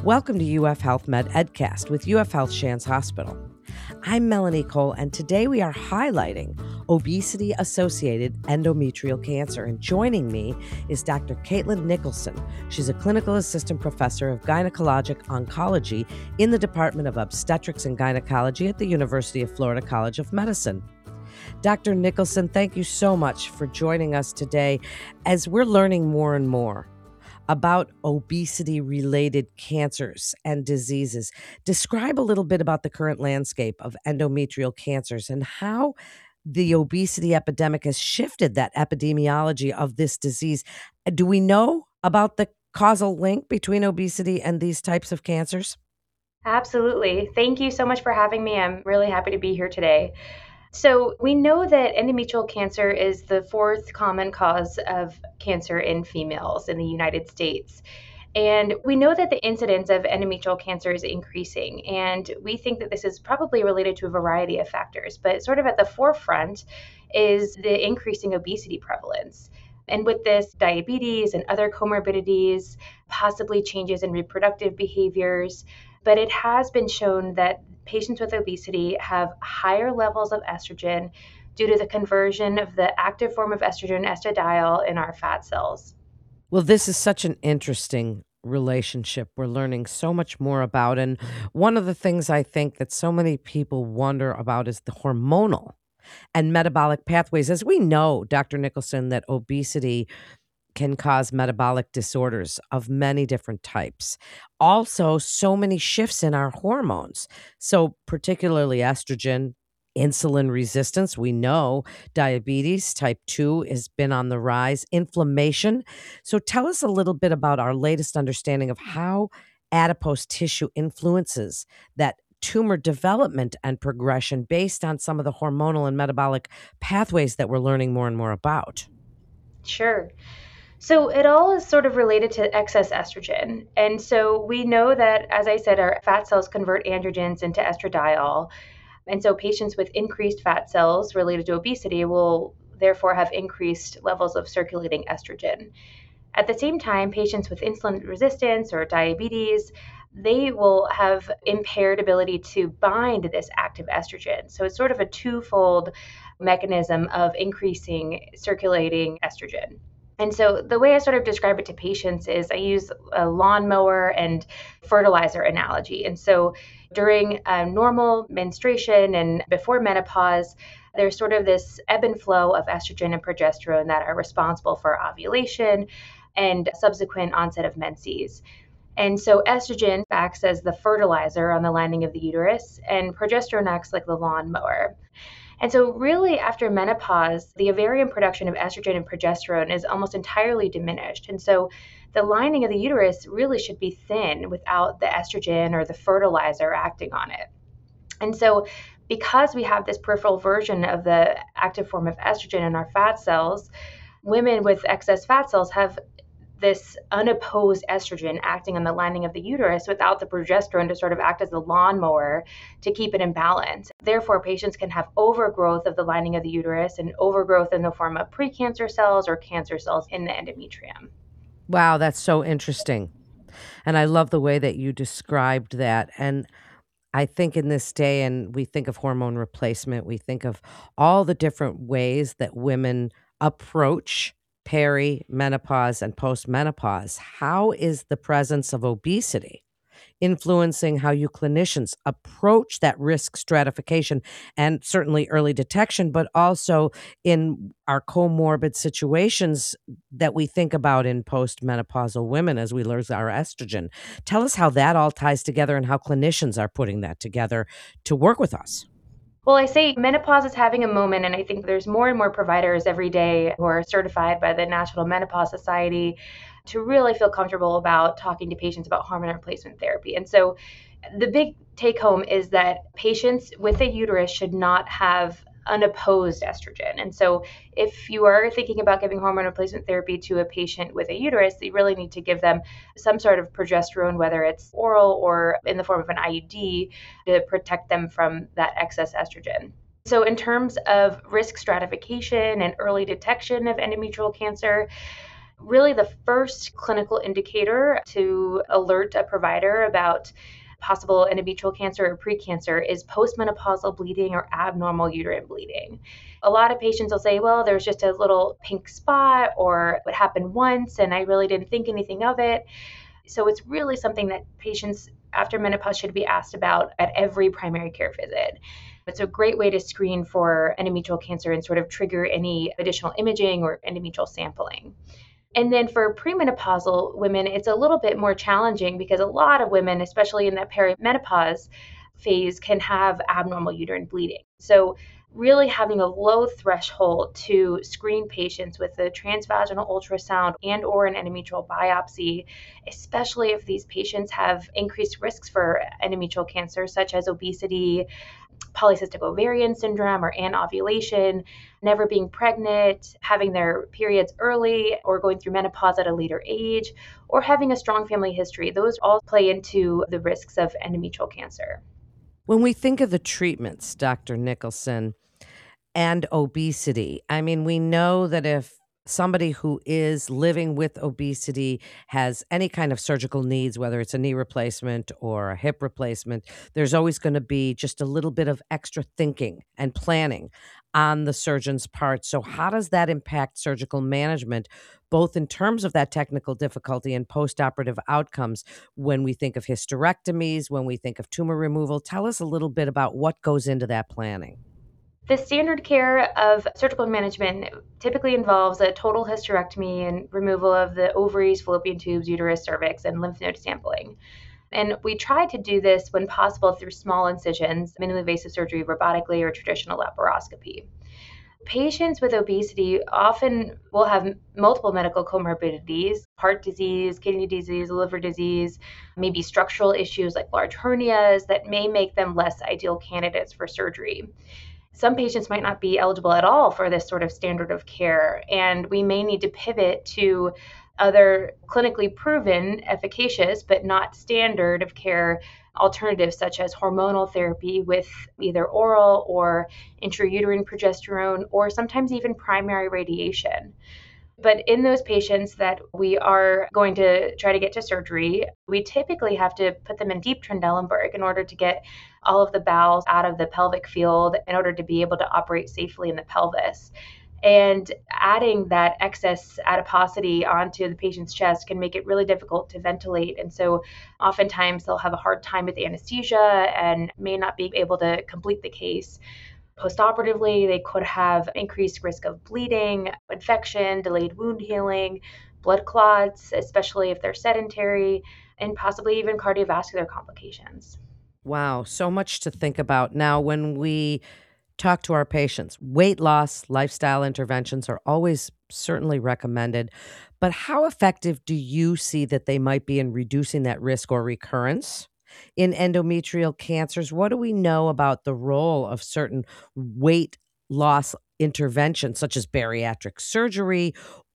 Welcome to UF Health Med Edcast with UF Health Shands Hospital. I'm Melanie Cole, and today we are highlighting obesity-associated endometrial cancer. And joining me is Dr. Caitlin Nicholson. She's a clinical assistant professor of gynecologic oncology in the Department of Obstetrics and Gynecology at the University of Florida College of Medicine. Dr. Nicholson, thank you so much for joining us today as we're learning more and more about obesity-related cancers and diseases. Describe a little bit about the current landscape of endometrial cancers and how the obesity epidemic has shifted that epidemiology of this disease. Do we know about the causal link between obesity and these types of cancers? Absolutely. Thank you so much for having me. I'm really happy to be here today. So, we know that endometrial cancer is the fourth common cause of cancer in females in the United States. And we know that the incidence of endometrial cancer is increasing. And we think that this is probably related to a variety of factors. But sort of at the forefront is the increasing obesity prevalence. And with this, diabetes and other comorbidities, possibly changes in reproductive behaviors. But it has been shown that patients with obesity have higher levels of estrogen due to the conversion of the active form of estrogen, estradiol, in our fat cells. Well, this is such an interesting relationship we're learning so much more about. And one of the things I think that so many people wonder about is the hormonal and metabolic pathways. As we know, Dr. Nicholson, that obesity can cause metabolic disorders of many different types. Also, so many shifts in our hormones. So, particularly estrogen, insulin resistance. We know diabetes type 2 has been on the rise, inflammation. So, tell us a little bit about our latest understanding of how adipose tissue influences that tumor development and progression based on some of the hormonal and metabolic pathways that we're learning more and more about. Sure. So it all is sort of related to excess estrogen. And so we know that, as I said, our fat cells convert androgens into estradiol. And so patients with increased fat cells related to obesity will therefore have increased levels of circulating estrogen. At the same time, patients with insulin resistance or diabetes, they will have impaired ability to bind this active estrogen. So it's sort of a twofold mechanism of increasing circulating estrogen. And so the way I sort of describe it to patients is I use a lawnmower and fertilizer analogy. And so during normal menstruation and before menopause, there's sort of this ebb and flow of estrogen and progesterone that are responsible for ovulation and subsequent onset of menses. And so estrogen acts as the fertilizer on the lining of the uterus, and progesterone acts like the lawnmower. And so, really, after menopause, the ovarian production of estrogen and progesterone is almost entirely diminished. And so, the lining of the uterus really should be thin without the estrogen or the fertilizer acting on it. And so, because we have this peripheral version of the active form of estrogen in our fat cells, women with excess fat cells have this unopposed estrogen acting on the lining of the uterus without the progesterone to sort of act as the lawnmower to keep it in balance. Therefore, patients can have overgrowth of the lining of the uterus and overgrowth in the form of precancer cells or cancer cells in the endometrium. Wow, that's so interesting. And I love the way that you described that. And I think in this day, and we think of hormone replacement, we think of all the different ways that women approach perimenopause and postmenopause. How is the presence of obesity influencing how you clinicians approach that risk stratification and certainly early detection, but also in our comorbid situations that we think about in postmenopausal women as we lose our estrogen? Tell us how that all ties together and how clinicians are putting that together to work with us. Well, I say menopause is having a moment, and I think there's more and more providers every day who are certified by the National Menopause Society to really feel comfortable about talking to patients about hormone replacement therapy. And so the big take home is that patients with a uterus should not have unopposed estrogen. And so if you are thinking about giving hormone replacement therapy to a patient with a uterus, you really need to give them some sort of progesterone, whether it's oral or in the form of an IUD, to protect them from that excess estrogen. So in terms of risk stratification and early detection of endometrial cancer, really the first clinical indicator to alert a provider about possible endometrial cancer or precancer is postmenopausal bleeding or abnormal uterine bleeding. A lot of patients will say, well, there's just a little pink spot, or it happened once and I really didn't think anything of it. So it's really something that patients after menopause should be asked about at every primary care visit. It's a great way to screen for endometrial cancer and sort of trigger any additional imaging or endometrial sampling. And then for premenopausal women, it's a little bit more challenging because a lot of women, especially in that perimenopause phase, can have abnormal uterine bleeding. So really having a low threshold to screen patients with a transvaginal ultrasound and or an endometrial biopsy, especially if these patients have increased risks for endometrial cancer such as obesity, polycystic ovarian syndrome or anovulation, never being pregnant, having their periods early or going through menopause at a later age, or having a strong family history. Those all play into the risks of endometrial cancer. When we think of the treatments, Dr. Nicholson, and obesity, I mean, we know that if somebody who is living with obesity has any kind of surgical needs, whether it's a knee replacement or a hip replacement, there's always going to be just a little bit of extra thinking and planning on the surgeon's part. So, how does that impact surgical management, both in terms of that technical difficulty and postoperative outcomes when we think of hysterectomies, when we think of tumor removal? Tell us a little bit about what goes into that planning. The standard care of surgical management typically involves a total hysterectomy and removal of the ovaries, fallopian tubes, uterus, cervix, and lymph node sampling. And we try to do this when possible through small incisions, minimally invasive surgery, robotically, or traditional laparoscopy. Patients with obesity often will have multiple medical comorbidities, heart disease, kidney disease, liver disease, maybe structural issues like large hernias that may make them less ideal candidates for surgery. Some patients might not be eligible at all for this sort of standard of care, and we may need to pivot to other clinically proven, efficacious, but not standard of care alternatives such as hormonal therapy with either oral or intrauterine progesterone, or sometimes even primary radiation. But in those patients that we are going to try to get to surgery, we typically have to put them in deep Trendelenburg in order to get all of the bowels out of the pelvic field in order to be able to operate safely in the pelvis. And adding that excess adiposity onto the patient's chest can make it really difficult to ventilate. And so oftentimes they'll have a hard time with anesthesia and may not be able to complete the case. Postoperatively, they could have increased risk of bleeding, infection, delayed wound healing, blood clots, especially if they're sedentary, and possibly even cardiovascular complications. Wow, so much to think about. Now, when we talk to our patients, weight loss, lifestyle interventions are always certainly recommended. But how effective do you see that they might be in reducing that risk or recurrence in endometrial cancers? What do we know about the role of certain weight loss interventions, such as bariatric surgery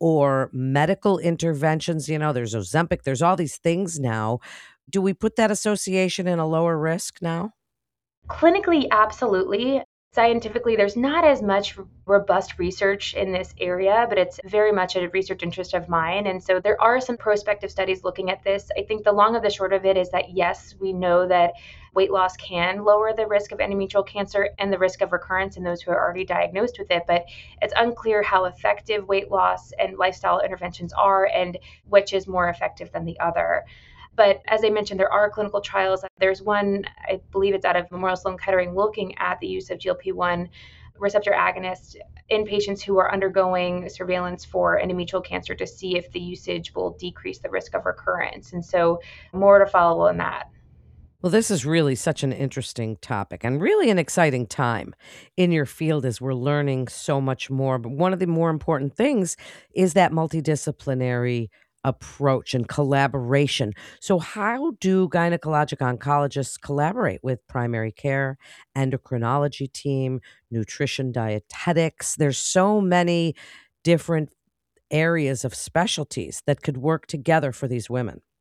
or medical interventions? You know, there's Ozempic, there's all these things now. Do we put that association in a lower risk now? Clinically, absolutely. Scientifically, there's not as much robust research in this area, but it's very much a research interest of mine. And so there are some prospective studies looking at this. I think the long of the short of it is that, yes, we know that weight loss can lower the risk of endometrial cancer and the risk of recurrence in those who are already diagnosed with it. But it's unclear how effective weight loss and lifestyle interventions are and which is more effective than the other. But as I mentioned, there are clinical trials. There's one, I believe it's out of Memorial Sloan Kettering, looking at the use of GLP-1 receptor agonist in patients who are undergoing surveillance for endometrial cancer to see if the usage will decrease the risk of recurrence. And so more to follow on that. Well, this is really such an interesting topic and really an exciting time in your field as we're learning so much more. But one of the more important things is that multidisciplinary approach and collaboration. So, how do gynecologic oncologists collaborate with primary care, endocrinology team, nutrition, dietetics? There's so many different areas of specialties that could work together for these women.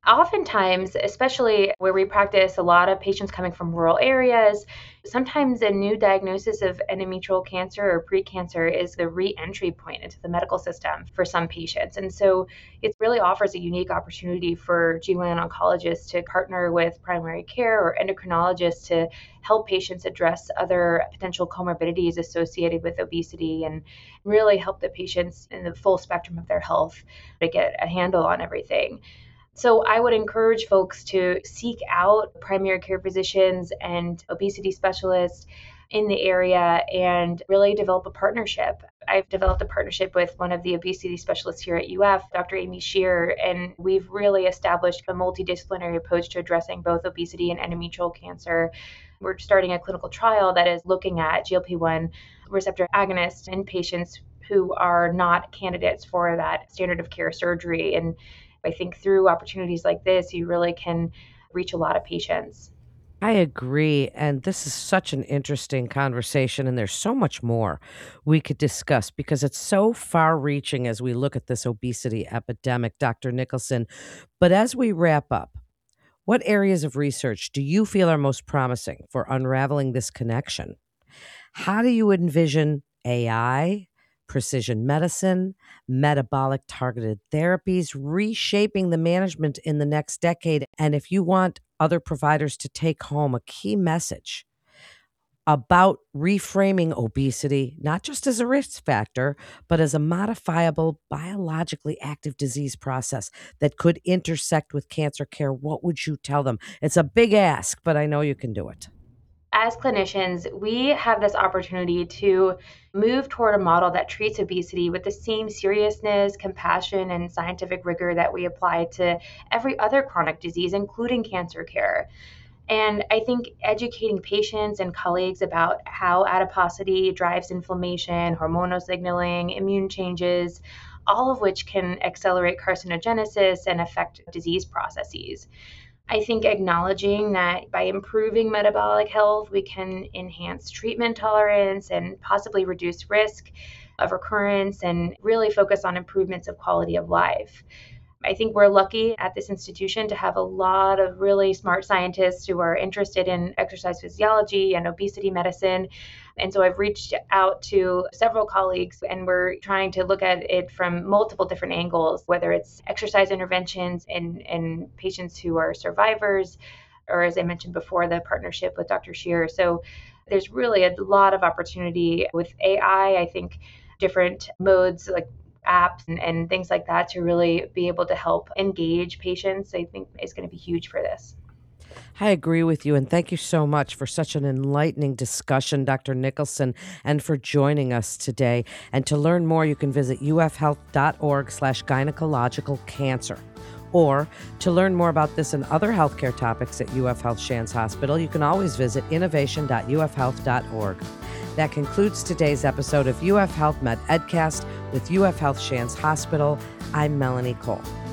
Oftentimes, especially where we practice a lot of patients coming from rural areas, sometimes a new diagnosis of endometrial cancer or precancer is the re-entry point into the medical system for some patients. And so it really offers a unique opportunity for GYN oncologists to partner with primary care or endocrinologists to help patients address other potential comorbidities associated with obesity and really help the patients in the full spectrum of their health to get a handle on everything. So I would encourage folks to seek out primary care physicians and obesity specialists in the area and really develop a partnership. I've developed a partnership with one of the obesity specialists here at UF, Dr. Amy Shear, and we've really established a multidisciplinary approach to addressing both obesity and endometrial cancer. We're starting a clinical trial that is looking at GLP-1 receptor agonists in patients who are not candidates for that standard of care surgery. And I think through opportunities like this, you really can reach a lot of patients. I agree. And this is such an interesting conversation. And there's so much more we could discuss because it's so far reaching as we look at this obesity epidemic, Dr. Nicholson. But as we wrap up, what areas of research do you feel are most promising for unraveling this connection? How do you envision AI, precision medicine, metabolic targeted therapies reshaping the management in the next decade? And if you want other providers to take home a key message about reframing obesity, not just as a risk factor, but as a modifiable, biologically active disease process that could intersect with cancer care, what would you tell them? It's a big ask, but I know you can do it. As clinicians, we have this opportunity to move toward a model that treats obesity with the same seriousness, compassion, and scientific rigor that we apply to every other chronic disease, including cancer care. And I think educating patients and colleagues about how adiposity drives inflammation, hormonal signaling, immune changes, all of which can accelerate carcinogenesis and affect disease processes. I think acknowledging that by improving metabolic health, we can enhance treatment tolerance and possibly reduce risk of recurrence and really focus on improvements of quality of life. I think we're lucky at this institution to have a lot of really smart scientists who are interested in exercise physiology and obesity medicine. And so I've reached out to several colleagues and we're trying to look at it from multiple different angles, whether it's exercise interventions in patients who are survivors, or as I mentioned before, the partnership with Dr. Shear. So there's really a lot of opportunity with AI. I think different modes like apps and things like that to really be able to help engage patients, I think is going to be huge for this. I agree with you, and thank you so much for such an enlightening discussion, Dr. Nicholson, and for joining us today. And to learn more, you can visit ufhealth.org/gynecological cancer. Or to learn more about this and other healthcare topics at UF Health Shands Hospital, you can always visit innovation.ufhealth.org. That concludes today's episode of UF Health Med Edcast with UF Health Shands Hospital. I'm Melanie Cole.